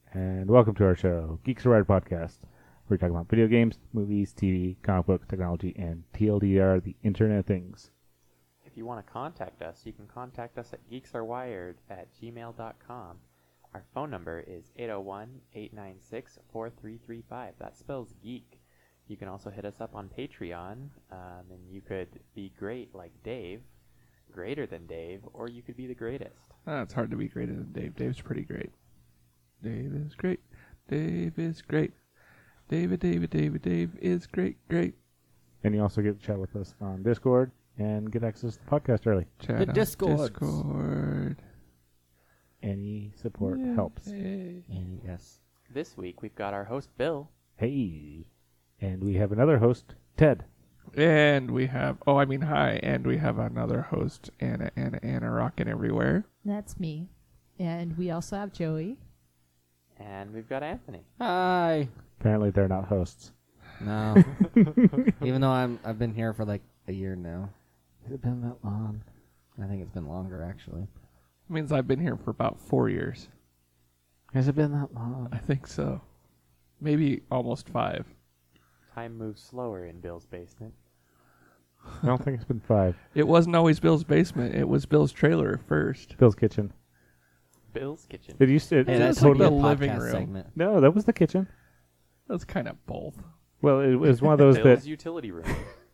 and welcome to our show, Geeks Are Right Podcast, where we talk about video games, movies, TV, comic books, technology, and TLDR, the Internet of Things. If you want to contact us, you can contact us at geeksarwired@gmail.com. Our phone number is 801-896-4335. That spells geek. You can also hit us up on Patreon, and you could be great like Dave, greater than Dave, or you could be the greatest. It's hard to be greater than Dave. Dave's pretty great. Dave is great. Dave is great. Dave is great. And you also get to chat with us on Discord and get access to the podcast early. Chat The on Discord. Any support helps. And yes. This week, we've got our host, Bill. Hey. And we have another host, Ted. And we have, hi. And we have another host, Anna, rocking everywhere. That's me. And we also have Joey. And we've got Anthony. Hi. Apparently they're not hosts. No. Even though I've been here for like a year now. Has it been that long? I think it's been longer actually. It means I've been here for about 4 years. Has it been that long? I think so. Maybe almost 5. Time moves slower in Bill's basement. I don't think it's been 5. It wasn't always Bill's basement. It was Bill's trailer first. Bill's kitchen. Bill's kitchen. It used to. Hey, It that's totally. totally a living podcast room. segment. No, that was the kitchen. That's kind of both. Well, it was one of those Bill's that. utility room.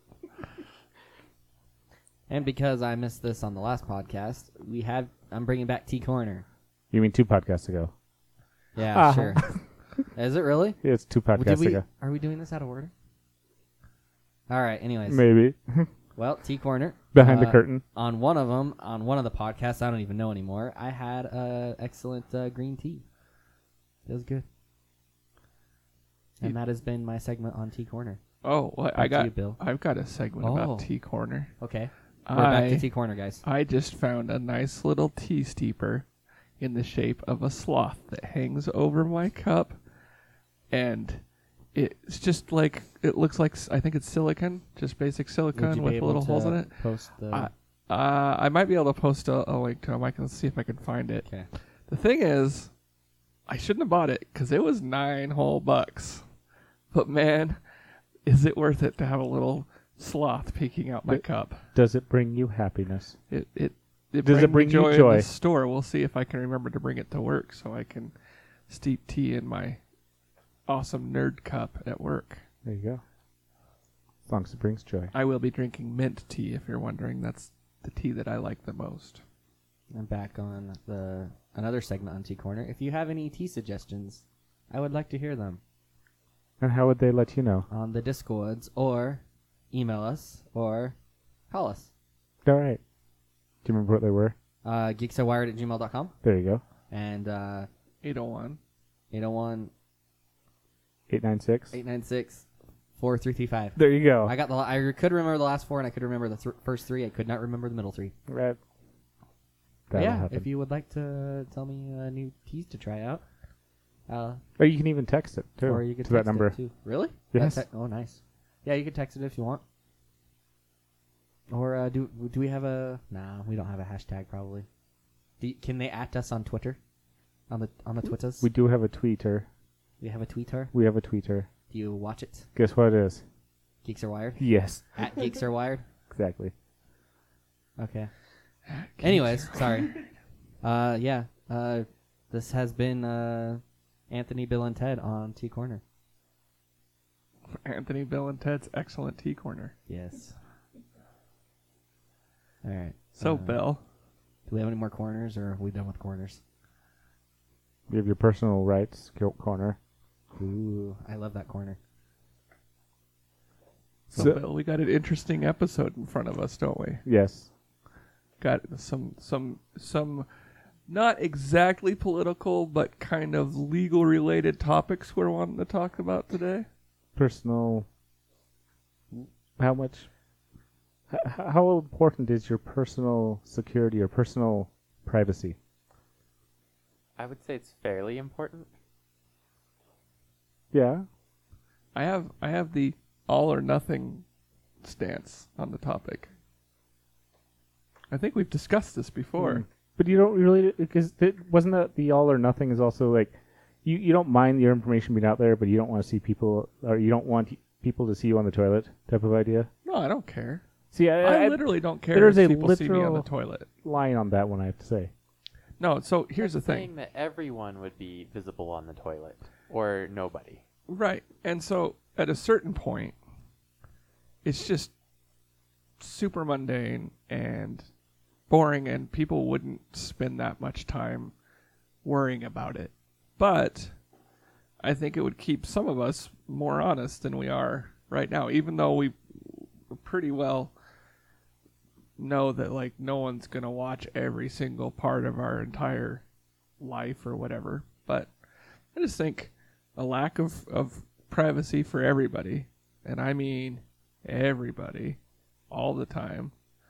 And because I missed this on the last podcast, I'm bringing back T Corner. You mean 2 podcasts ago? Yeah, sure. Is it really? It's 2 podcasts ago. Are we doing this out of order? All right. Anyways, Maybe. well, T Corner Behind the curtain. on one of the podcasts I don't even know anymore. I had excellent green tea. It was good. And that has been my segment on T Corner. Oh, well, Back to you, Bill. I've got a segment Oh. about T Corner. Okay. We're back to T Corner, guys. I just found a nice little tea steeper in the shape of a sloth that hangs over my cup, and it's just like, it looks like, I think it's silicone, just basic Would silicone you be with able little to holes in it. Post the. I might be able to post a link to them. I can see if I can find it. Okay. The thing is, I shouldn't have bought it because it was $9 whole bucks. But man, is it worth it to have a little sloth peeking out my cup? Does it bring you happiness? It Does it bring you joy? joy? In the store. We'll see if I can remember to bring it to work so I can steep tea in my awesome nerd cup at work. There you go. As long as it brings joy. I will be drinking mint tea, if you're wondering. That's the tea that I like the most. I'm back on another segment on T Corner. If you have any tea suggestions, I would like to hear them And how would they let you know? on the Discords, or email us, or call us. All right. Do you remember what they were? geeksarwired@gmail.com There you go. and 801. 801 896. 896 4335. There you go. I could remember the last 4, and I could remember the first 3. I could not remember the middle 3. Right. But That'll yeah, happen. if you would like to tell me new teas to try out, Or you can even text it too. or you could to that text number. it too. Really? Yes. Oh, nice. Yeah, you could text it if you want. Or do we have a? Nah, we don't have a hashtag probably. Can they at us on Twitter? On the Twitters? We do have a tweeter. We have a Twitter. We have a tweeter. Do you watch it? Guess what it is? Geeks Are Wired. Yes. At Geeks Are Wired. Exactly. Okay. Anyways, sorry. Yeah. This has been Anthony, Bill, and Ted on T Corner. Anthony, Bill, and Ted's excellent tea corner. Yes. All right. So, Bill, Do we have any more corners, or are we done with corners? You have your personal rights corner. Ooh, I love that corner. so Bill, we got an interesting episode in front of us, don't we? Yes. Got some not exactly political, but kind of legal related topics we're wanting to talk about today. Personal. How much? How important is your personal security or personal privacy? I would say it's fairly important. Yeah. I have the all or nothing stance on the topic. I think we've discussed this before. But you don't really, because wasn't that the all or nothing is also like, you don't mind your information being out there, but you don't want to see people, or you don't want people to see you on the toilet type of idea. No, I don't care. See, I literally don't care there's if a people see me on the literal toilet. line on that one, I have to say. No, so here's the That's thing. saying that everyone would be visible on the toilet, or nobody. Right. And so at a certain point, it's just super mundane and boring, and people wouldn't spend that much time worrying about it. But I think it would keep some of us more honest than we are right now, even though we pretty well know that like no one's going to watch every single part of our entire life or whatever. But I just think a lack of privacy for everybody, and I mean everybody, all the time,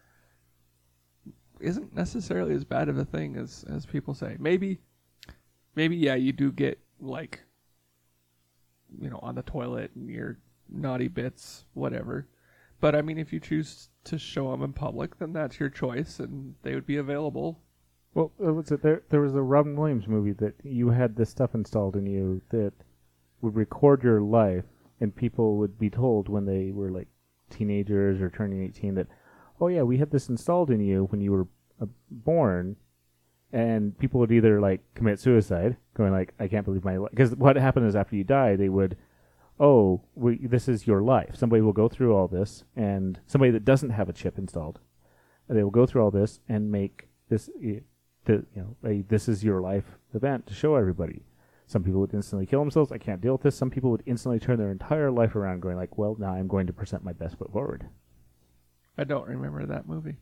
isn't necessarily as bad of a thing as people say. Maybe, yeah, you do get, like, you know, on the toilet and your naughty bits, whatever. But, I mean, if you choose to show them in public, then that's your choice, and they would be available. Well, what's it? There was a Robin Williams movie that you had this stuff installed in you that would record your life, and people would be told when they were, like, teenagers or turning 18 that, oh, yeah, we had this installed in you when you were born, and people would either, like, commit suicide, going, like, I can't believe my life. Because what happened is after you die, they would, this is your life. Somebody will go through all this, and somebody that doesn't have a chip installed, they will go through all this and make this, this is your life event to show everybody. Some people would instantly kill themselves. I can't deal with this. Some people would instantly turn their entire life around, going like, well, now I'm going to present my best foot forward. I don't remember that movie.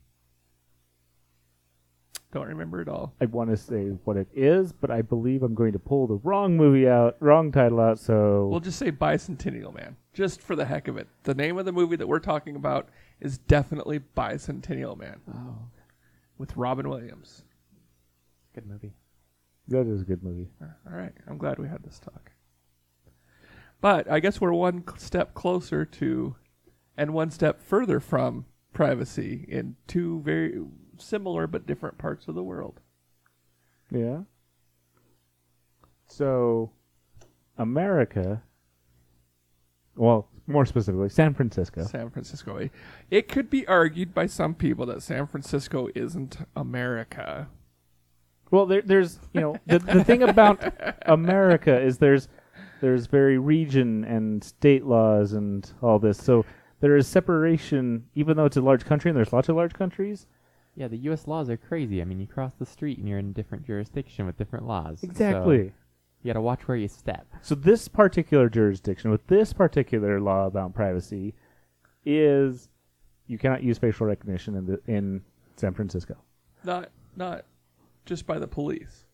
Don't remember it all. I want to say what it is, but I believe I'm going to pull the wrong title out, so... We'll just say Bicentennial Man, just for the heck of it. The name of the movie that we're talking about is definitely Bicentennial Man. Oh, With Robin Williams. good movie. That is a good movie. All right. I'm glad we had this talk. But I guess we're one step closer to, and one step further from, privacy in two very similar but different parts of the world. Yeah. So, America, well, more specifically, San Francisco. San Francisco. It could be argued by some people that San Francisco isn't America. Well, there's, the thing about America is there's very region and state laws and all this. So there is separation, even though it's a large country, and there's lots of large countries. Yeah, the U.S. laws are crazy. I mean, you cross the street and you're in a different jurisdiction with different laws. Exactly. So you got to watch where you step. So this particular jurisdiction with this particular law about privacy is you cannot use facial recognition in San Francisco. Not just by the police.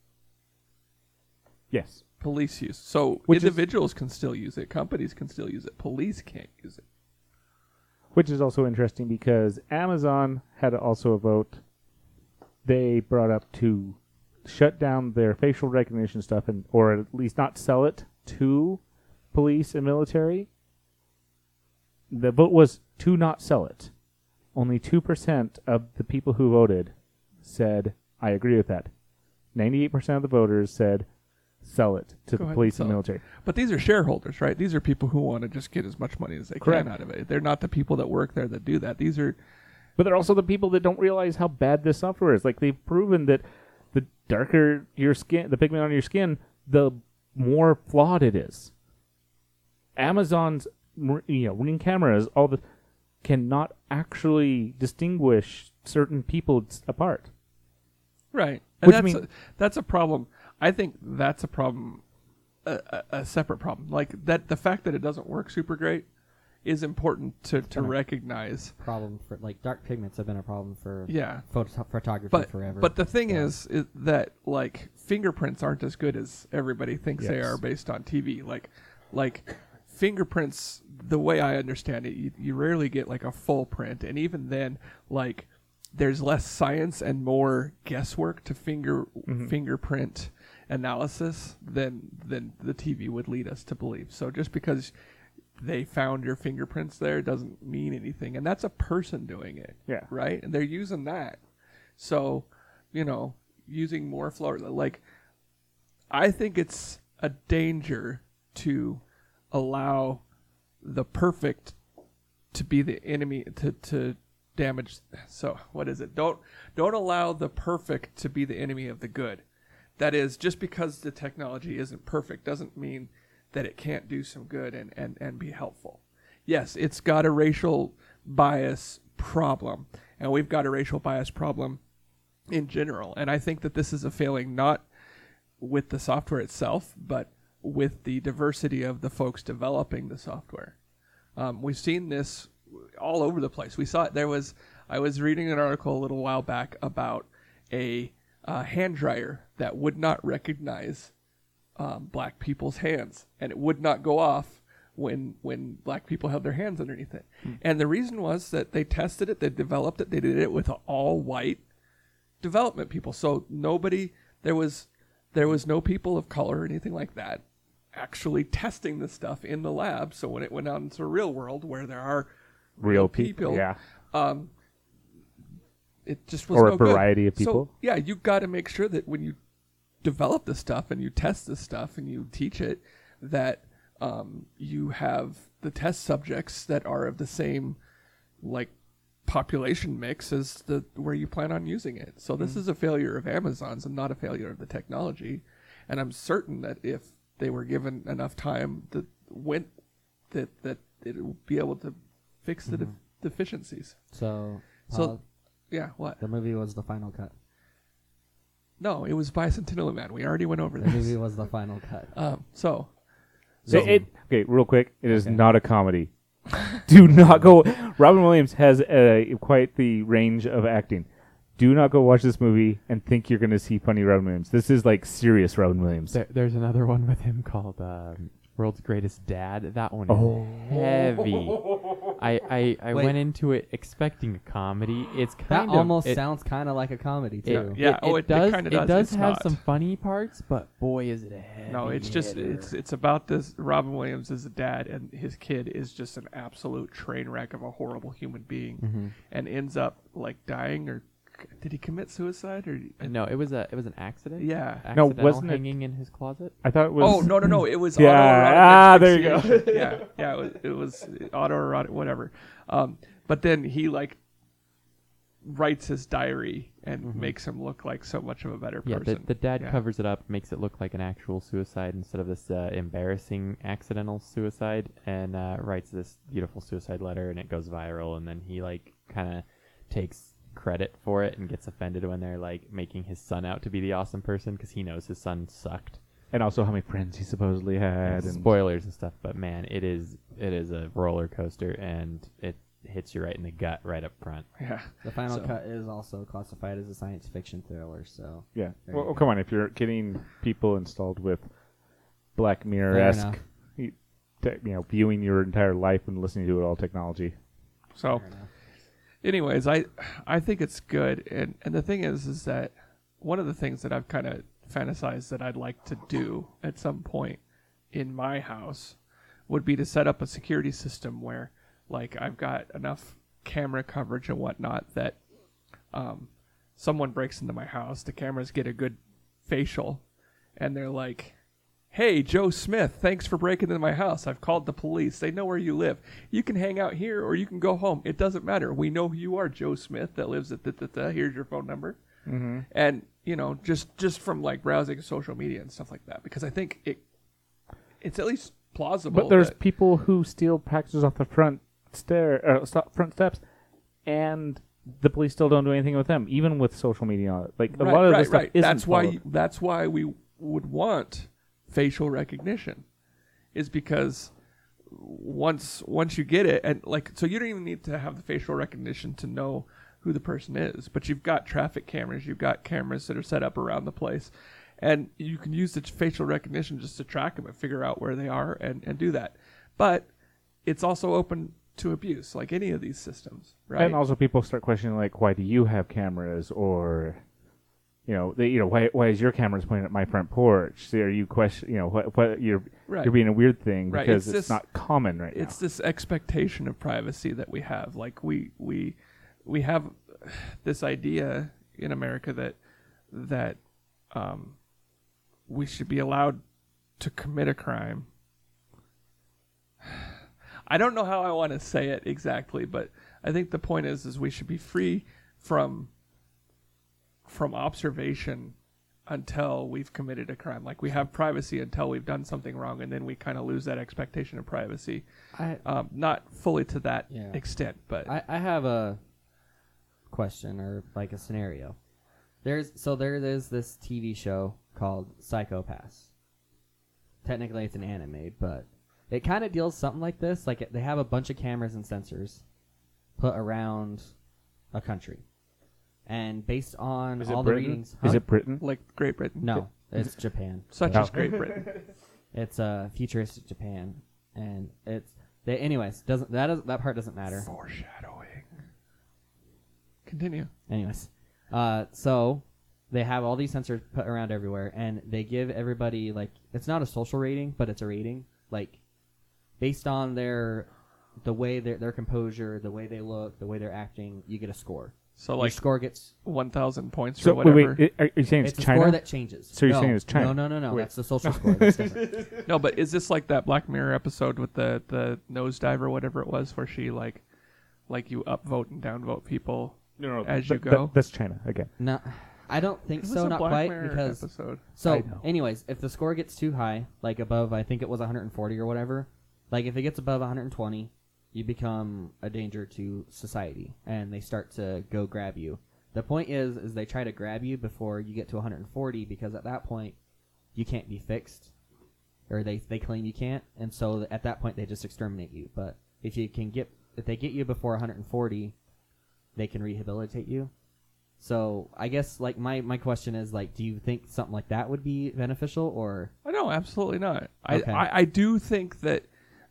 Yes. Police use. So Which individuals can still use it. Companies can still use it. Police can't use it. Which is also interesting because Amazon had also a vote they brought up to shut down their facial recognition stuff or at least not sell it to police and military. The vote was to not sell it. Only 2% of the people who voted said, I agree with that. 98% of the voters said, sell it to the police and military. But these are shareholders, right? These are people who want to just get as much money as they Correct. can out of it. They're not the people that work there that do that. These are... But they're also the people that don't realize how bad this software is. Like, they've proven that the darker your skin, the pigment on your skin, the more flawed it is. Amazon's, Ring cameras, all the cannot actually distinguish certain people apart. Right. And Which that's a problem. I think that's a problem, a separate problem. Like, that the fact that it doesn't work super great is important to recognize. Problem for, like, dark pigments have been a problem for photography but, forever. But the thing is that, like, fingerprints aren't as good as everybody thinks they Yes. are based on TV. Like fingerprints, the way I understand it, you rarely get, like, a full print. And even then, like, there's less science and more guesswork to fingerprint analysis than the TV would lead us to believe. So just because they found your fingerprints there doesn't mean anything. And that's a person doing it. Yeah. Right? And they're using that. So, using more flow. Like, I think it's a danger to allow the perfect to be the enemy to damage. So what is it? Don't allow the perfect to be the enemy of the good. That is, just because the technology isn't perfect doesn't mean that it can't do some good and be helpful. Yes, it's got a racial bias problem, and we've got a racial bias problem in general. And I think that this is a failing not with the software itself, but with the diversity of the folks developing the software. We've seen this all over the place. We saw it. I was reading an article a little while back about a hand dryer that would not recognize black people's hands, and it would not go off when black people held their hands underneath it. And the reason was that they tested it, they developed it, they did it with all white development people. So there was no people of color or anything like that actually testing this stuff in the lab. So when it went out into the real world where there are real people, it just was or no a variety good. of people. So, yeah, you've got to make sure that when you develop this stuff and you test this stuff and you teach it, that you have the test subjects that are of the same like population mix as the where you plan on using it. So this is a failure of Amazon's and not a failure of the technology. And I'm certain that if they were given enough time, that it would be able to fix the deficiencies. So yeah, what? The movie was the final cut. No, it was Bicentennial Man. We already went over The this. movie was the final cut. Okay, real quick. It is not a comedy. Do not go. Robin Williams has quite the range of acting. Do not go watch this movie and think you're going to see funny Robin Williams. This is like serious Robin Williams. There's another one with him called World's Greatest Dad. That one is heavy. I went into it expecting a comedy. It's That kind of almost sounds kind of like a comedy too. It kinda does. It does It's have not. some funny parts, but boy, is it a heavy No, it's just hitter. it's about this. Robin Williams is a dad, and his kid is just an absolute train wreck of a horrible human being, and ends up like dying. Or did he commit suicide? Or No, it was an accident. yeah. No, Accidental wasn't it- hanging in his closet. I thought it was. Oh no! It was Yeah, autoerotic there you go. asphyxiation. yeah. It was autoerotic, whatever. But then he like writes his diary and makes him look like so much of a better Yeah, person. the dad Yeah. covers it up, makes it look like an actual suicide instead of this embarrassing accidental suicide, and writes this beautiful suicide letter, and it goes viral. And then he like kind of takes credit for it and gets offended when they're like making his son out to be the awesome person because he knows his son sucked. And also how many friends he supposedly had. And Spoilers and stuff, but man, it is a roller coaster, and it hits you right in the gut right up front. Yeah. The final So- cut is also classified as a science fiction thriller. So yeah. There Well, you go. come on. If you're getting people installed with Black Fair Mirror-esque, enough. viewing your entire life and listening to it all technology. So, Fair enough. anyways, I think it's good, and the thing is that one of the things that I've kind of fantasized that I'd like to do at some point in my house would be to set up a security system where, like, I've got enough camera coverage and whatnot that someone breaks into my house, the cameras get a good facial, and they're like, "Hey, Joe Smith, thanks for breaking into my house. I've called the police. They know where you live. You can hang out here or you can go home. It doesn't matter. We know who you are, Joe Smith, that lives at da-da-da. Here's your phone number." Mm-hmm. And, just from, like, browsing social media and stuff like that. Because I think it's at least plausible. But there's that- people who steal packages off the front steps, and the police still don't do anything with them, even with social media on it. Like a lot of this stuff isn't followed. That's why we would want facial recognition, is because once you get it, and like, so you don't even need to have the facial recognition to know who the person is, but you've got traffic cameras, you've got cameras that are set up around the place, and you can use the facial recognition just to track them and figure out where they are and do that. But it's also open to abuse, like any of these systems, right? And also people start questioning, like, why do you have cameras? Or, why is your cameras pointing at my front porch? So are you what you're being a weird thing Right. because It's it's this- not common right It's now. this expectation of privacy that we have. Like we have this idea in America that we should be allowed to commit a crime. I don't know how I want to say it exactly, but I think the point is we should be free from observation until we've committed a crime. Like, we have privacy until we've done something wrong, and then we kind of lose that expectation of privacy. Not fully to that extent, but I have a question or like a scenario. There is this TV show called Psycho-Pass. Technically, it's an anime, but it kind of deals something like this. Like, they have a bunch of cameras and sensors put around a country. And based on all the readings... Is it Britain? like Great Britain. No, it's Japan. Such as Great Britain. It's futuristic Japan. And it's... anyways, that part doesn't matter. Foreshadowing. Continue. Anyways. So they have all these sensors put around everywhere, and they give everybody, like... It's not a social rating, but it's a rating. Like, based on their composure, the way they look, the way they're acting, you get a score. So, Your like, score gets 1,000 points So or whatever. wait, are you saying it's a China? score that changes. So you're saying it's China? No. Wait. That's the social score. That's different. No, but is this like that Black Mirror episode with the nosedive or whatever it was, where she like you upvote and downvote people as you go? That's China again. No, I don't think It was so. a Not Black quite, Mirror because episode. I so. know. Anyways, if the score gets too high, like above, I think it was 140 or whatever. Like, if it gets above 120, you become a danger to society, and they start to go grab you. The point is they try to grab you before you get to 140, because at that point you can't be fixed, or they claim you can't, and so at that point they just exterminate you. But if they get you before 140, they can rehabilitate you. So I guess, like, my question is, like, do you think something like that would be beneficial, or? No, absolutely not. Okay. I do think that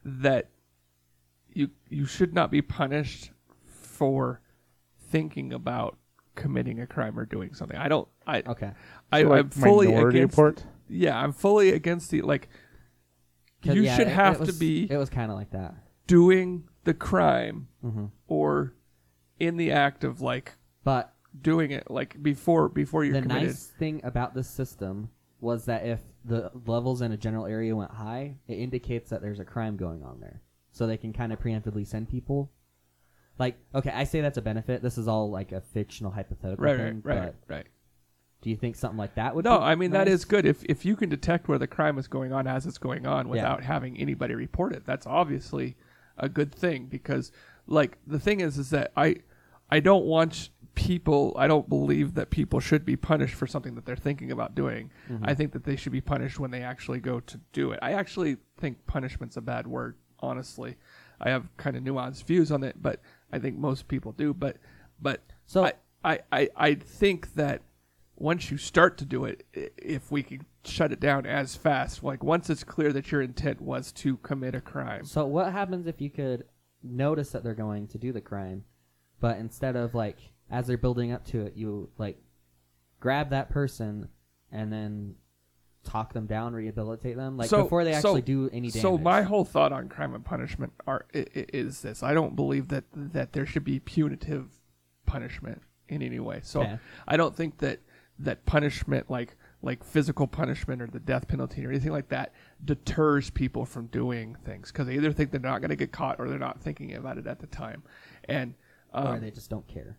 you should not be punished for thinking about committing a crime or doing something. Okay. I'm fully Minority against. Report? Yeah, I'm fully against the, like. 'Cause, You yeah, should have it was, to be It was kind of like that. doing the crime Mm-hmm. or in the act of, like, But doing it, like, before you're the committed. nice thing about this system was that if the levels in a general area went high, it indicates that there's a crime going on there. So they can kind of preemptively send people. Like, okay, I say that's a benefit. This is all like a fictional hypothetical thing. Right. But do you think something like that would No, be I mean, that nice? is good. If you can detect where the crime is going on as it's going on without having anybody report it, that's obviously a good thing, because, like, the thing is that I don't want people, I don't believe that people should be punished for something that they're thinking about doing. Mm-hmm. I think that they should be punished when they actually go to do it. I actually think punishment's a bad word, honestly. I have kind of nuanced views on it, but I think most people do. But So- I think that once you start to do it, if we can shut it down as fast, like, once it's clear that your intent was to commit a crime. So what happens if you could notice that they're going to do the crime, but instead of, like, as they're building up to it, you, like, grab that person and then talk them down, rehabilitate them, like, before they actually do any damage? So my whole thought on crime and punishment is this: I don't believe that there should be punitive punishment in any way. So Okay. I don't think that punishment, like physical punishment or the death penalty or anything like that, deters people from doing things, because they either think they're not going to get caught or they're not thinking about it at the time, and or they just don't care.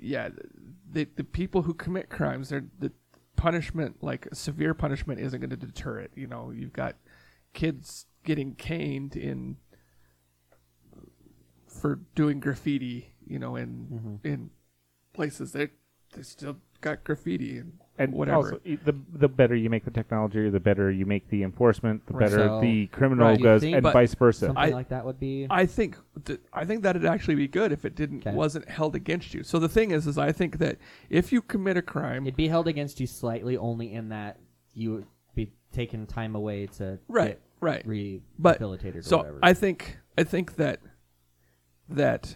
the people who commit crimes, the punishment, like severe punishment, isn't going to deter it. You know, you've got kids getting caned for doing graffiti, you know, in places they still got graffiti and whatever. Also, the better you make the technology, the better you make the enforcement, the Right. better So, the criminal right, you goes, think- and But vice versa. Something like that would be... I think that'd actually be good if it Okay. wasn't held against you. So the thing is I think that if you commit a crime, It'd be held against you slightly, only in that you would be taking time away to Right, get right. rehabilitated or so whatever. I think that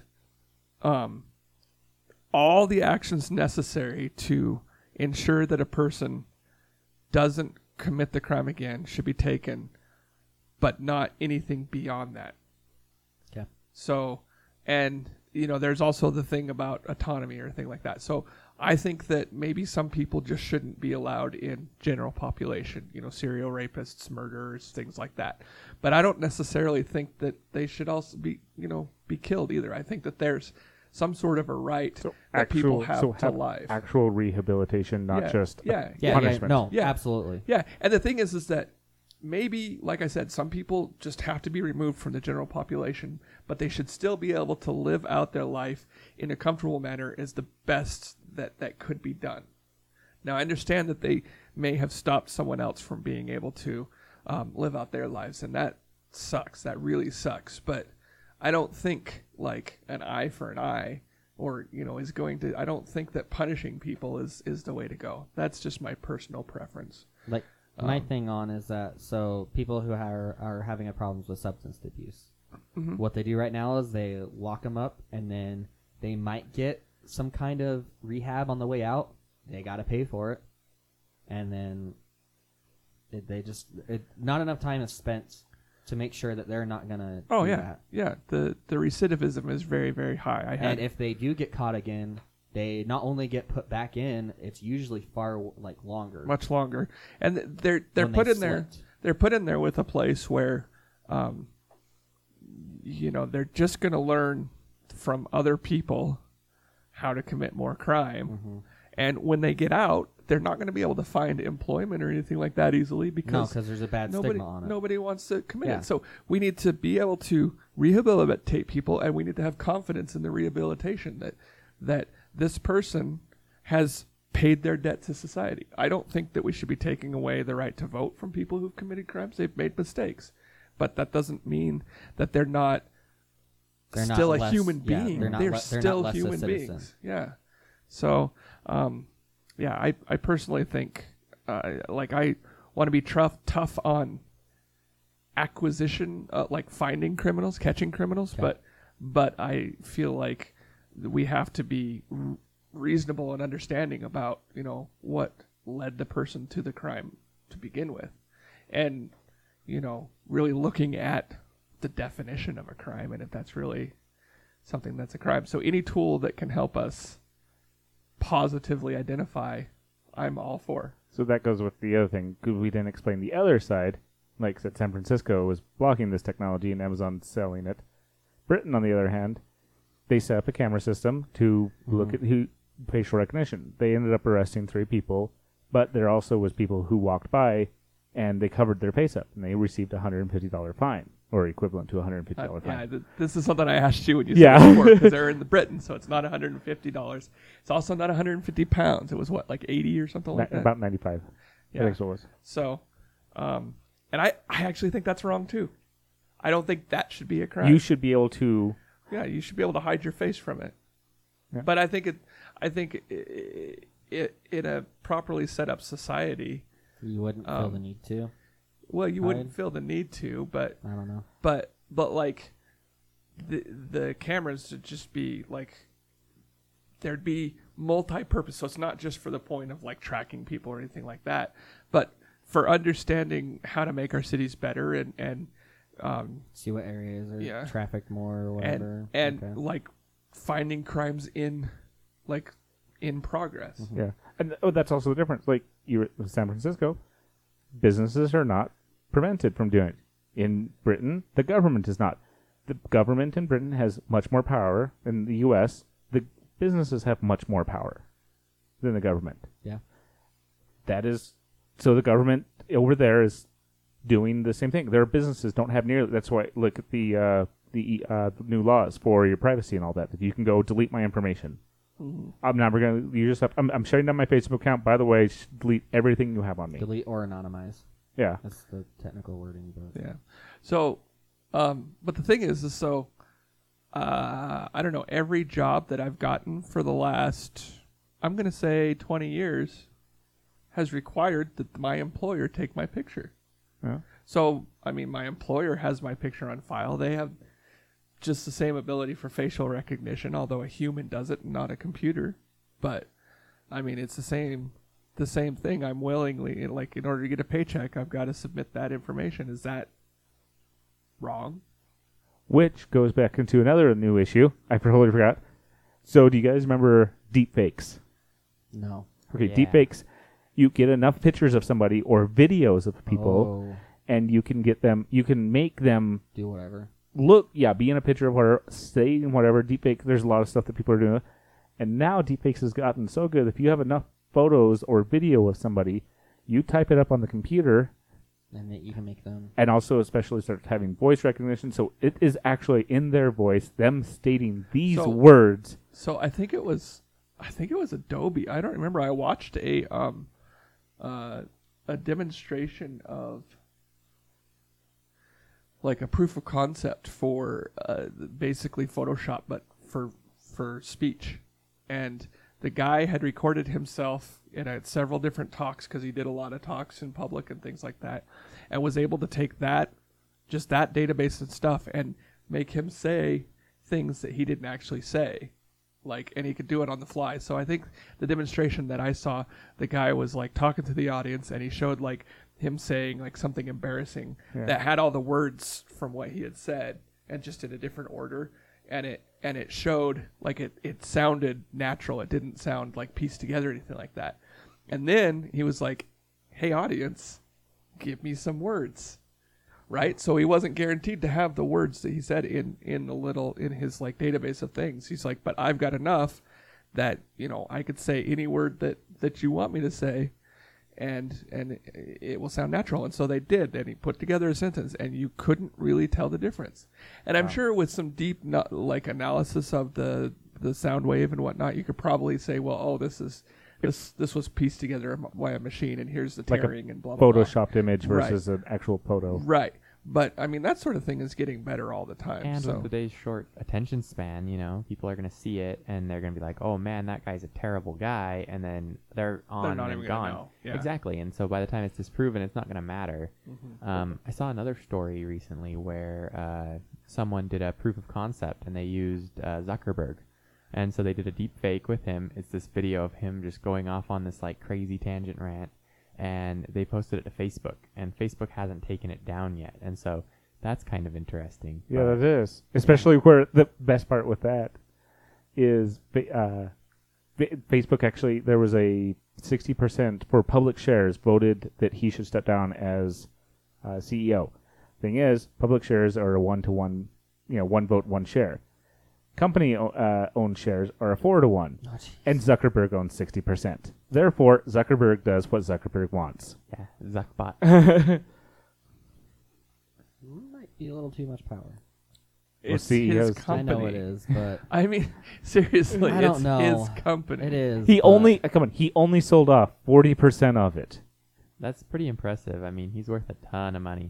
all the actions necessary to ensure that a person doesn't commit the crime again should be taken, but not anything beyond that. Okay. So, and, you know, there's also the thing about autonomy or thing like that. So I think that maybe some people just shouldn't be allowed in general population, serial rapists, murderers, things like that. But I don't necessarily think that they should also be killed either. I think that there's some sort of a right that people have to life. Actual rehabilitation, not just punishment. No, Yeah. absolutely. Yeah, and the thing is that maybe, like I said, some people just have to be removed from the general population, but they should still be able to live out their life in a comfortable manner is the best that could be done. Now, I understand that they may have stopped someone else from being able to live out their lives, and that sucks. That really sucks. But I don't think like an eye for an eye is going to, I don't think that punishing people is the way to go. That's just my personal preference. Like, my thing on is that, so people who are having problems with substance abuse, what they do right now is they lock them up, and then they might get some kind of rehab on the way out. They got to pay for it. And then not enough time is spent to make sure that they're not going to do that. Yeah. The recidivism is very, very high. And if they do get caught again, they not only get put back in, it's usually far longer. Much longer. And they're put in there. They're put in there with a place where they're just going to learn from other people how to commit more crime. And when they get out, they're not going to be able to find employment or anything like that easily because there's a bad stigma on it. Nobody wants to commit it. So we need to be able to rehabilitate people, and we need to have confidence in the rehabilitation that this person has paid their debt to society. I don't think that we should be taking away the right to vote from people who've committed crimes. They've made mistakes. But that doesn't mean that they're still a human being. They're still human beings. Yeah. So, I personally think, I want to be tough on acquisition, like finding criminals, catching criminals, but I feel like we have to be reasonable and understanding about, what led the person to the crime to begin with. And, really looking at the definition of a crime and if that's really something that's a crime. So any tool that can help us positively identify, I'm all for. So that goes with the other thing. Could we then explain the other side? Like I said, San Francisco was blocking this technology and Amazon selling it. Britain, on the other hand, they set up a camera system to look at facial recognition. They ended up arresting 3 people, but there also was people who walked by and they covered their face up and they received a $150 fine, or equivalent to a $150 fine. Yeah, this is something I asked you when you said it before, because they're in Britain, so it's not $150. It's also not 150 pounds. It was what, like 80 or something like that? About 95. Yeah. I think so it was. So, and I actually think that's wrong too. I don't think that should be a crime. You should be able to. Yeah, you should be able to hide your face from it. Yeah. But I think in a properly set up society, you wouldn't feel the need to. Well, you wouldn't feel the need to, but I don't know. But like the cameras would just be like, there'd be multi-purpose. So it's not just for the point of like tracking people or anything like that, but for understanding how to make our cities better and see what areas are trafficked more or whatever, and like finding crimes in progress. Yeah, and that's also the difference. Like you, San Francisco, businesses are not prevented from doing it. In Britain, the government is not. The government in Britain has much more power. In the U.S., the businesses have much more power than the government. Yeah, that is so. The government over there is doing the same thing. Their businesses don't have nearly. That's why look at the new laws for your privacy and all that. That you can go delete my information. Mm-hmm. I'm never going to. You just have. I'm shutting down my Facebook account. By the way, delete everything you have on me. Delete or anonymize. Yeah, that's the technical wording. But yeah. So, but the thing is so. I don't know. Every job that I've gotten for the last, I'm going to say 20 years, has required that my employer take my picture. Yeah. So, I mean, my employer has my picture on file. They have just the same ability for facial recognition, although a human does it, not a computer. But, I mean, it's the same thing. I'm willingly, like, in order to get a paycheck, I've got to submit that information. Is that wrong? Which goes back into another new issue. I totally forgot. So, do you guys remember deepfakes? No. Okay, Yeah. deepfakes. You get enough pictures of somebody or videos of people, Oh, and you can get them. You can make them do whatever. look. Yeah, be in a picture of whatever, saying whatever. Deepfake. There's a lot of stuff that people are doing, and now deepfakes has gotten so good. If you have enough photos or video of somebody, you type it up on the computer. And that you can make them. And also especially start having voice recognition, so it is actually in their voice, them stating these So- words. So I think it was Adobe. I don't remember. I watched a demonstration of like a proof of concept for basically Photoshop, but for speech. And the guy had recorded himself in several different talks because he did a lot of talks in public and things like that, and was able to take that database and stuff and make him say things that he didn't actually say. And he could do it on the fly. So I think the demonstration that I saw, the guy was like talking to the audience, and he showed like him saying like something embarrassing that had all the words from what he had said and just in a different order, and it showed like it sounded natural. It didn't sound like pieced together or anything like that. And then he was like, "Hey audience, give me some words." Right? So he wasn't guaranteed to have the words that he said in his like database of things. He's like, "But I've got enough that, I could say any word that you want me to say, and it will sound natural." And so they did, and he put together a sentence, and you couldn't really tell the difference. And I'm sure with some deep analysis of the sound wave and whatnot, you could probably say, well, oh, this was pieced together by a machine, and here's the Like a tearing and blah blah blah. Photoshopped image versus an actual photo. Right. But I mean, that sort of thing is getting better all the time. And so. with today's short attention span, people are going to see it and they're going to be like, "Oh man, that guy's a terrible guy," and then they're on not and even gonna gone. know. Yeah. Exactly. And so by the time it's disproven, it's not going to matter. I saw another story recently where someone did a proof of concept and they used Zuckerberg, and so they did a deep fake with him. It's this video of him just going off on this like crazy tangent rant. And they posted it to Facebook, and Facebook hasn't taken it down yet, and so that's kind of interesting. Yeah, that is. Especially where the best part with that is Facebook actually, there was a 60% for public shares voted that he should step down as CEO. Thing is, public shares are a 1-to-1, 1 vote, 1 share. Company owned shares are a 4-to-1, and Zuckerberg owns 60%. Therefore, Zuckerberg does what Zuckerberg wants. Yeah, Zuckbot. Might be a little too much power. It's CEOs his too. I company. know it is, but I mean, seriously, I don't it's know. his company. it is. He but only sold off 40% of it. That's pretty impressive. I mean, he's worth a ton of money.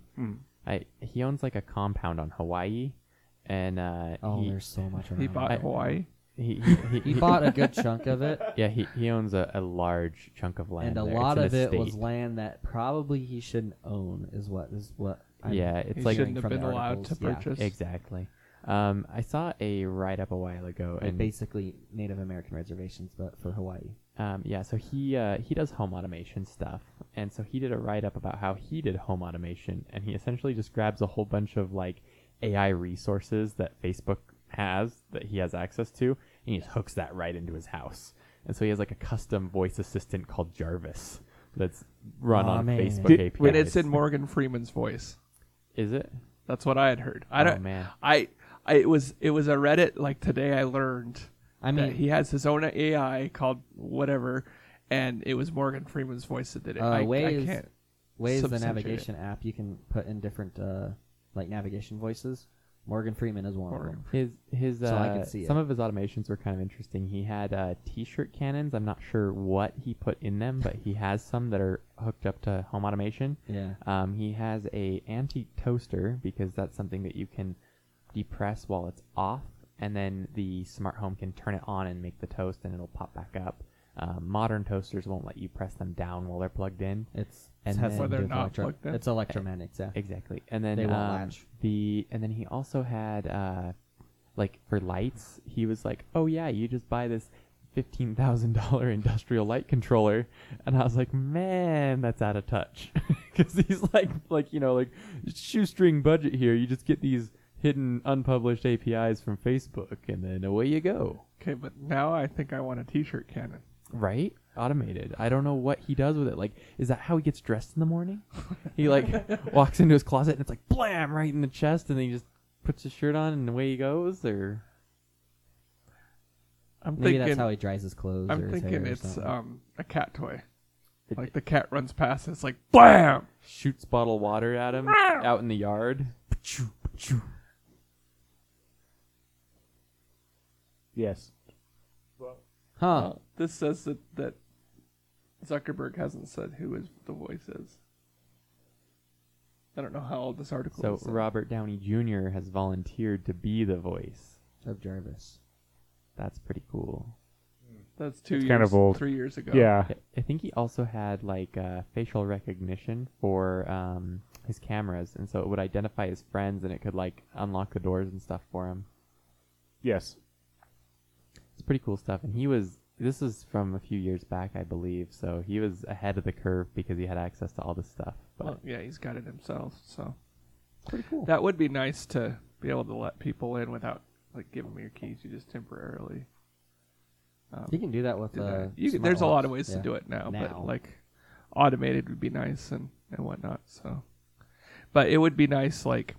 He owns like a compound on Hawaii, and there's so much around. He bought Hawaii. He bought a good chunk of it, Yeah, he owns a large chunk of land, and a there. lot It's of an it was estate. land that probably he shouldn't own. Is what I'm Yeah, it's He like shouldn't have from been the allowed to articles, yeah. purchase. exactly. I saw a write up a while ago, like and basically Native American reservations, but for Hawaii. so he does home automation stuff, and so he did a write up about how he did home automation, and he essentially just grabs a whole bunch of like AI resources that Facebook has that he has access to, and he just hooks that right into his house. And so he has like a custom voice assistant called Jarvis that's run Aw, on man. Facebook Did- APIs. When it's in Morgan Freeman's voice. Is it? That's what I had heard. I Oh don't. man. It was a Reddit like today. I learned I that mean, he has his own AI called whatever, and it was Morgan Freeman's voice that did it. I Waze, can't. Waze, the substantiate navigation app, you can put in different like navigation voices. Morgan Freeman is one of them. His So I can see some it. of his automations were kind of interesting. He had t-shirt cannons. I'm not sure what he put in them, but he has some that are hooked up to home automation. Yeah. He has a anti-toaster because that's something that you can depress while it's off, and then the smart home can turn it on and make the toast, and it'll pop back up. Modern toasters won't let you press them down while they're plugged in. It's And has then- something Where to they're do with not plugged in? It's electromagnetics, yeah. Exactly. And then They won't latch. and then he also had like for lights, he was like, "Oh yeah, you just buy this $15,000 industrial light controller," and I was like, "Man, that's out of touch," because he's like shoestring budget here. You just get these hidden unpublished APIs from Facebook, and then away you go. Okay, but now I think I want a T-shirt cannon. Right? Automated. I don't know what he does with it. Like, is that how he gets dressed in the morning? He like walks into his closet and it's like blam right in the chest, and then he just puts his shirt on and away he goes. Or I'm Maybe thinking that's how he dries his clothes. or I'm his thinking hair or it's something. a cat toy. It- Like the cat runs past and it's like blam. shoots bottled water at him out in the yard. Yes. Huh. This says that Zuckerberg hasn't said who the voice is. I don't know how old this article So is. Robert Downey Jr. has volunteered to be the voice. Of Jarvis. That's pretty cool. That's 2 It's years, kind of old. 3 years ago. Yeah. I think he also had like facial recognition for his cameras, and so it would identify his friends, and it could like unlock the doors and stuff for him. Yes. It's pretty cool stuff. And this is from a few years back, I believe, so he was ahead of the curve because he had access to all this stuff. But Well, yeah, he's got it himself. So pretty cool. that would be nice to be able to let people in without like giving them your keys. You just temporarily. You can do that with do that. smart There's a lot locks. of ways to Yeah. do it now, but Now. like automated would be nice and whatnot. So, but it would be nice, like,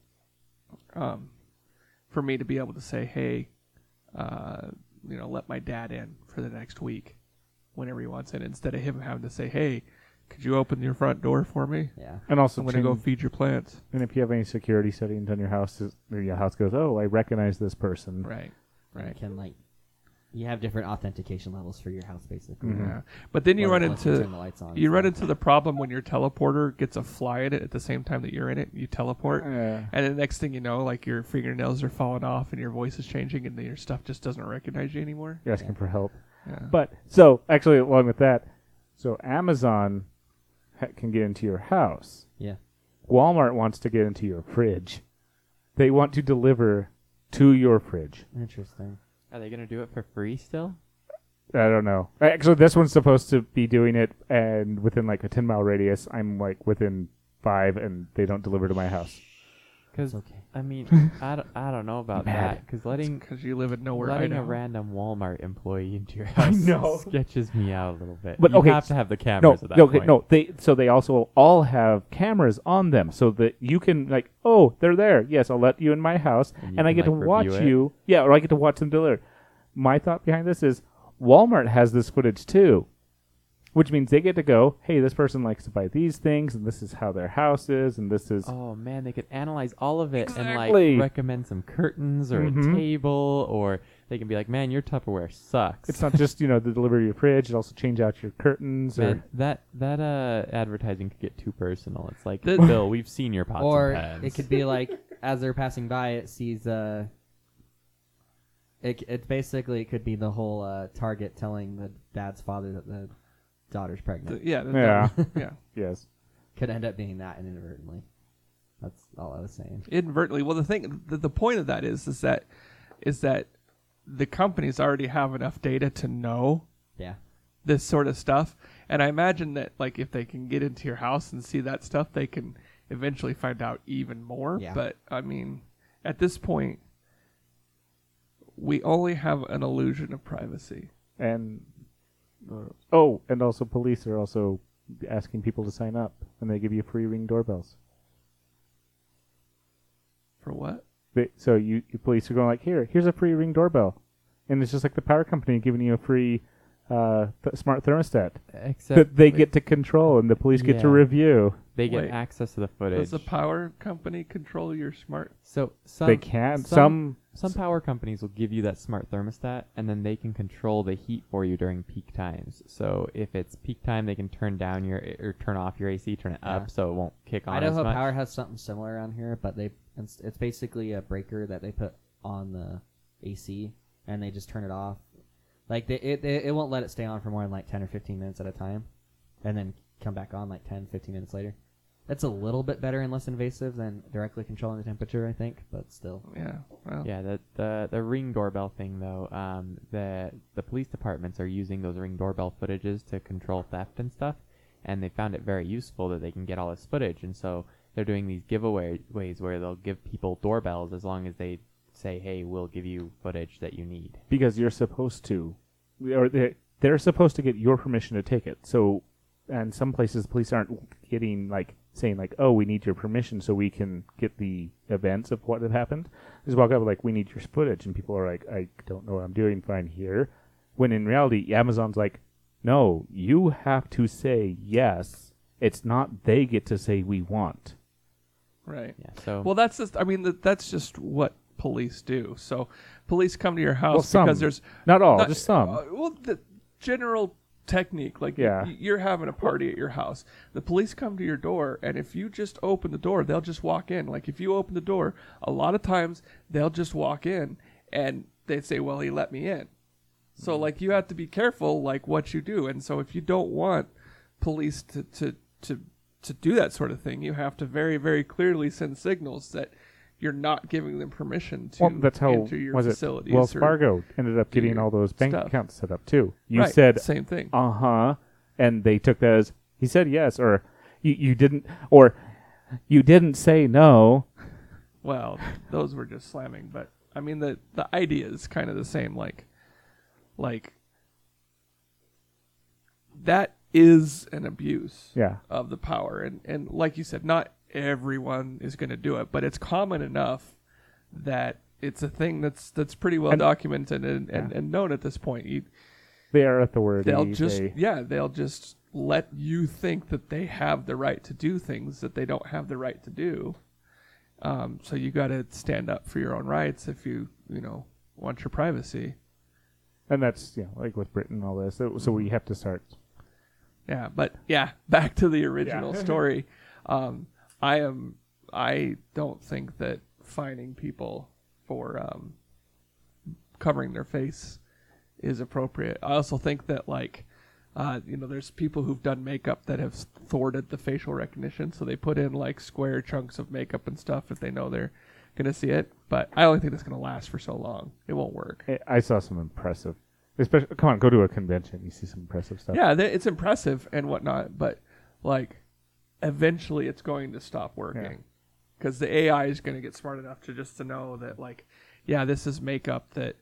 for me to be able to say, hey, let my dad in for the next week, whenever he wants in, instead of him having to say, hey, could you open your front door for me? Yeah. And also, I'm gonna go change- feed your plants. and if you have any security settings on your house, your house goes, oh, I recognize this person. Right. And it can you have different authentication levels for your house, basically. Mhm. Yeah. But then you Or run unless you into turn the lights on, you so. run into the problem when your teleporter gets a fly in it at the same time that you're in it. You teleport. And the next thing you know, like your fingernails are falling off and your voice is changing and then your stuff just doesn't recognize you anymore. You're asking for help. Yeah. But, so, actually, along with that, so Amazon can get into your house. Yeah. Walmart wants to get into your fridge. They want to deliver to your fridge. Interesting. Are they gonna do it for free still? I don't know. Actually, this one's supposed to be doing it, and within like a 10-mile radius, I'm like within 5, and they don't deliver to my house. Because It's okay. I mean, I don't know about Mad. that. Because letting Because you live in nowhere. letting a Idaho. random Walmart employee into your I house know. sketches me out a little bit. But, you okay, have to have the No, cameras at that no, point. no. They also all have cameras on them, so that you can like, oh, they're there. Yes, I'll let you in my house, And you and I can, get to like, watch review it. you. Yeah, or I get to watch them deliver. My thought behind this is Walmart has this footage too, which means they get to go, hey, this person likes to buy these things, and this is how their house is, and this is. Oh man, they could analyze all of it and Exactly. like recommend some curtains or Mhm. a table, or they can be like, man, your Tupperware sucks. It's not just the delivery of your fridge; it also change out your curtains. Man, Or that advertising could get too personal. It's like, The- Bill, we've seen your pots Or and pans. it could be like, as they're passing by, it sees it basically could be the whole Target telling the dad's father that the daughter's pregnant. Yeah. Yeah. yes, Could end up being that inadvertently. That's all I was saying. Inadvertently. Well, the point of that is that the companies already have enough data to know Yeah. this sort of stuff, and I imagine that like if they can get into your house and see that stuff, they can eventually find out even more. Yeah. But I mean, at this point, we only have an illusion of privacy. and and also police are also asking people to sign up, and they give you free Ring doorbells. For what? So you police are going like, here's a free Ring doorbell, and it's just like the power company giving you a free smart thermostat Except that they get to control, and the police get to Yeah. review. they get Wait. access to the footage. Does the power company control your smart? So They can some power companies will give you that smart thermostat, and then they can control the heat for you during peak times. So if it's peak time, they can turn down or turn off your AC, turn it Yeah. up so it won't kick on as Idaho much. Power has something similar around here, but it's basically a breaker that they put on the AC, and they just turn it off. Like it won't let it stay on for more than like 10 or 15 minutes at a time, and then come back on like 10, 15 minutes later. That's a little bit better and less invasive than directly controlling the temperature, I think, but still. Yeah. Well. Yeah, the Ring doorbell thing though, the police departments are using those Ring doorbell footages to control theft and stuff, and they found it very useful that they can get all this footage, and so they're doing these giveaways where they'll give people doorbells as long as they say, hey, we'll give you footage that you need. because you're supposed to, or they're supposed to get your permission to take it. So, and some places, police aren't getting like saying like, "Oh, we need your permission so we can get the events of what had happened." They just walk up like, "We need your footage," and people are like, "I don't know what I'm doing. Fine here." When in reality, Amazon's like, "No, you have to say yes. It's not they get to say we want." Right. Yeah. So Well, that's just. I mean, that's just what police do. So, police come to your house Well, some. because there's Not all, just some. well, the general technique, like Yeah. you're having a party at your house. The police come to your door, and if you just open the door, they'll just walk in. Like if you open the door, a lot of times they'll just walk in, and they say, "Well, he let me in." So like you have to be careful, like what you do. And so if you don't want police to do that sort of thing, you have to very, very clearly send signals that you're not giving them permission to Well, that's how enter your was it? facilities. Wells or- Fargo ended up do getting your all those bank stuff. accounts set up too. You Right, said, same thing. and they took that as he said yes, or you didn't, or you didn't say no. Well, those were just slamming, but I mean the idea is kind of the same. Like that is an abuse Yeah, of the power, and like you said, not everyone is going to do it, but it's common enough that it's a thing that's pretty well And- documented and known at this point. they are authority. They'll just They- they'll just let you think that they have the right to do things that they don't have the right to do. So you got to stand up for your own rights if you want your privacy. and that's like with Britain and all this. So we have to start. Yeah, but back to the original Yeah. story. I don't think that fining people for covering their face is appropriate. I also think that there's people who've done makeup that have thwarted the facial recognition, so they put in like square chunks of makeup and stuff if they know they're gonna see it. But I only think that's gonna last for so long. It won't work. I saw some impressive. Especially, come on, go to a convention. You see some impressive stuff. Yeah, it's impressive and whatnot, but like eventually it's going to stop working because the AI is going to get smart enough to know that this is makeup that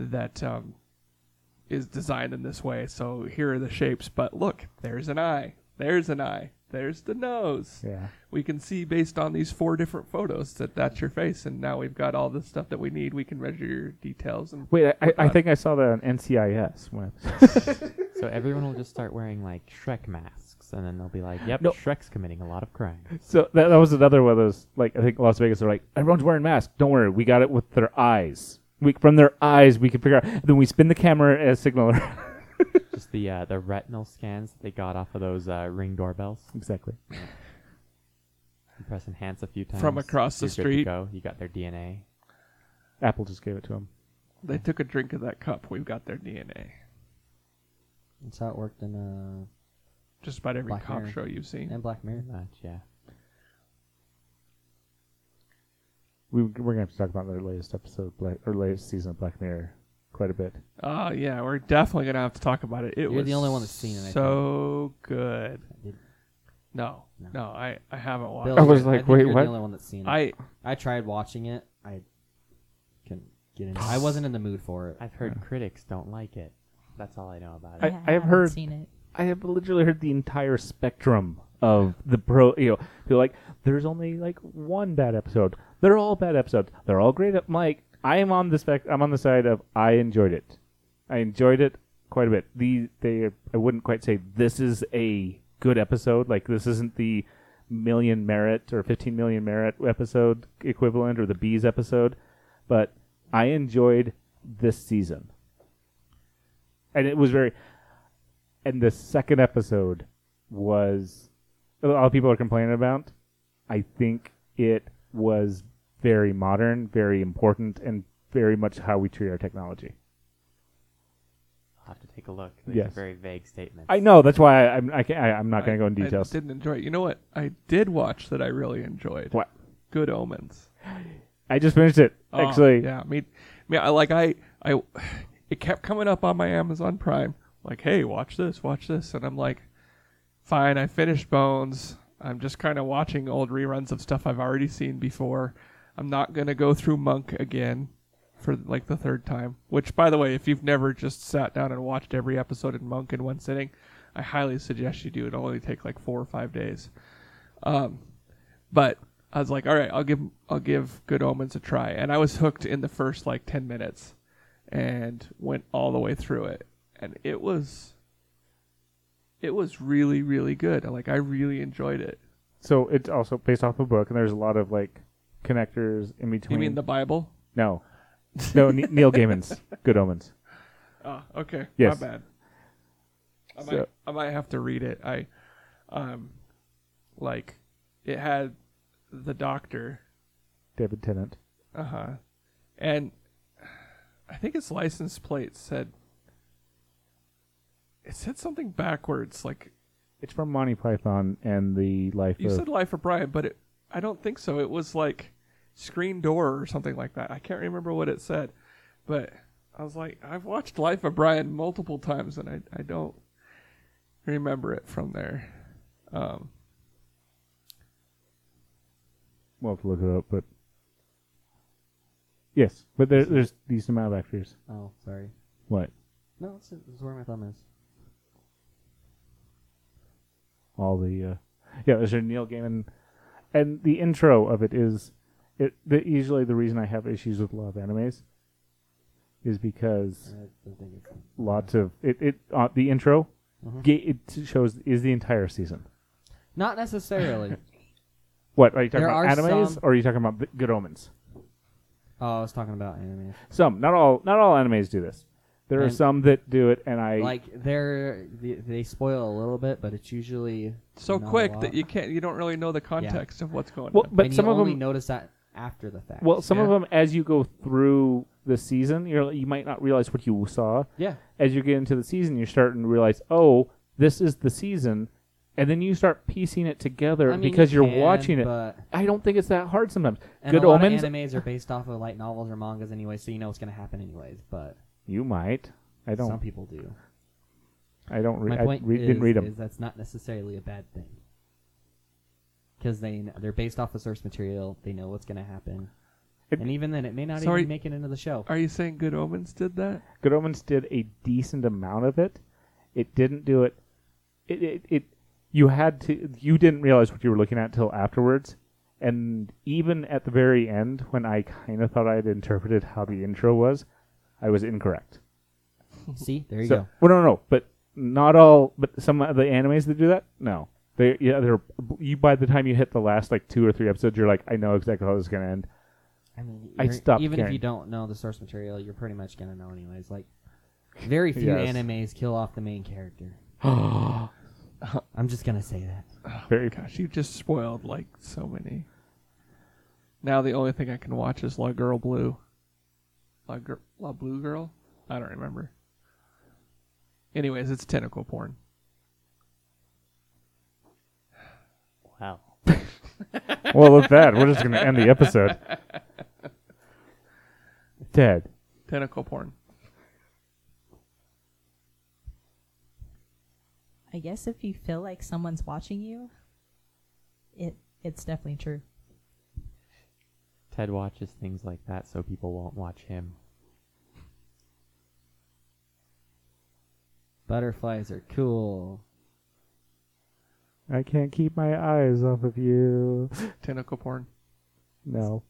is designed in this way. So here are the shapes, but look, there's an eye, there's the nose. Yeah. We can see based on these 4 different photos that that's your face, and now we've got all the stuff that we need. We can measure your details. And Wait, I whatnot. think I saw that on NCIS. So everyone will just start wearing like Shrek masks, and then they'll be like, "Yep, No. Shrek's committing a lot of crime." So that was another one of those. Like I think Las Vegas are like, everyone's wearing masks. Don't worry, we got it with their eyes. From their eyes, we can figure out. Then we spin the camera as signal. Just the retinal scans that they got off of those Ring doorbells. Exactly. You press enhance a few times From across the you're good to street. go. You got their DNA. Apple just gave it to him. They took a drink of that cup. We've got their DNA. That's how it worked in Just about every Black cop Mirror. show you've seen. and Black Mirror. Pretty much, yeah. We're gonna have to talk about the latest episode, latest season of Black Mirror, quite a bit. Oh yeah, we're definitely gonna have to talk about it. It You're was the only one that's seen it, I So good. Did- No, I haven't watched. Bill, I was it. like, think wait, you're what? The only one that's seen it. I I tried watching it. I couldn't get in. I wasn't in the mood for it. I've heard critics don't like it. That's all I know about I it. have haven't heard- seen it. I have literally heard the entire spectrum of the people like, there's only like one bad episode. They're all bad episodes. They're all great. I'm like, I'm on the side of I enjoyed it. I enjoyed it quite a bit. I wouldn't quite say this is a good episode. Like this isn't the million merit or 15 million merit episode equivalent or the bees episode, but I enjoyed this season. And it was and the second episode was a lot of people are complaining about. I think it was very modern, very important, and very much how we treat our technology. I'll have to take a look. These Yes. are very vague statements. I know, that's why I'm not going to go in details. I didn't enjoy it. You know what? I did watch that. I really enjoyed. What? Good Omens. I just finished it Oh, actually. yeah. It kept coming up on my Amazon Prime. Like, hey, watch this, and I'm like, fine. I finished Bones. I'm just kind of watching old reruns of stuff I've already seen before. I'm not gonna go through Monk again. for like the third time. Which, by the way, if you've never just sat down and watched every episode in Monk in one sitting, I highly suggest you do. It'll only take like 4 or 5 days. But I was like, all right, I'll give Good Omens a try, and I was hooked in the first like 10 minutes, and went all the way through it, and it was really, really good. Like, I really enjoyed it. So it's also based off a book, and there's a lot of like connectors in between. You mean the Bible? No, Neil Gaiman's Good Omens. Oh, okay. Yes. My bad. So- I might have to read it. Like, it had the Doctor, David Tennant. and I think its license plate said something backwards. Like, It's from Monty Python and the Life you of... said Life of Brian, but I don't think so. It was like Screen Door or something like that. I can't remember what it said, but I was like, I've watched Life of Brian multiple times, and I don't remember it from there. We'll have to look it up, but... Yes, but there's decent amount of actors. Oh, sorry. What? No, this is where my thumb is. All the... Yeah, there's a Neil Gaiman... And the intro of it is... usually the reason I have issues with a lot of animes is because I think it's lots of... the intro, Mhm. it shows is the entire season. not necessarily. What, are you talking There about are animes, some- or are you talking about Good Omens? Oh, I was talking about anime. Some, not all animes do this. There are And- some that do it, and I... Like they spoil a little bit, but it's usually So not a quick lot. that you don't really know the context of what's going Well, on. but and some you of only them... notice that after the fact. Well, some of Yeah. them, as you go through the season, you might not realize what you saw. yeah, As you get into the season, you're starting to realize, oh, this is the season, and then you start piecing it together I mean, because you you're can, watching it. But I don't think it's that hard sometimes. and Good a lot Omens, of animes are based off of light novels or mangas anyway, so you know what's going to happen anyways. But you might. I don't. some people do. I don't. My point didn't read them. is that's not necessarily a bad thing because they're based off of source material. They know what's going to happen, and even then, it may not Sorry. even make it into the show. Are you saying Good Omens did that? Good Omens did a decent amount of it. It didn't do it. You had to. You didn't realize what you were looking at till afterwards, and even at the very end, when I kind of thought I had interpreted how the intro was, I was incorrect. See, there you So- go. Well, no, but not all. But some of the animes that do that, no. They're. You by the time you hit the last like 2 or 3 episodes, you're like, I know exactly how this is gonna end. I mean, I stopped even caring. if you don't know the source material, you're pretty much gonna know anyways. Like, very few Yes. animes kill off the main character. I'm just gonna say that. Very. Gosh, you just spoiled like so many. Now the only thing I can watch is La Girl Blue. La Blue Girl? I don't remember. Anyways, it's tentacle porn. Wow. Well, with that, we're just gonna end the episode. Ted. Tentacle porn. I guess if you feel like someone's watching you, it's definitely true. Ted watches things like that so people won't watch him. Butterflies are cool. I can't keep my eyes off of you. Tentacle porn. No.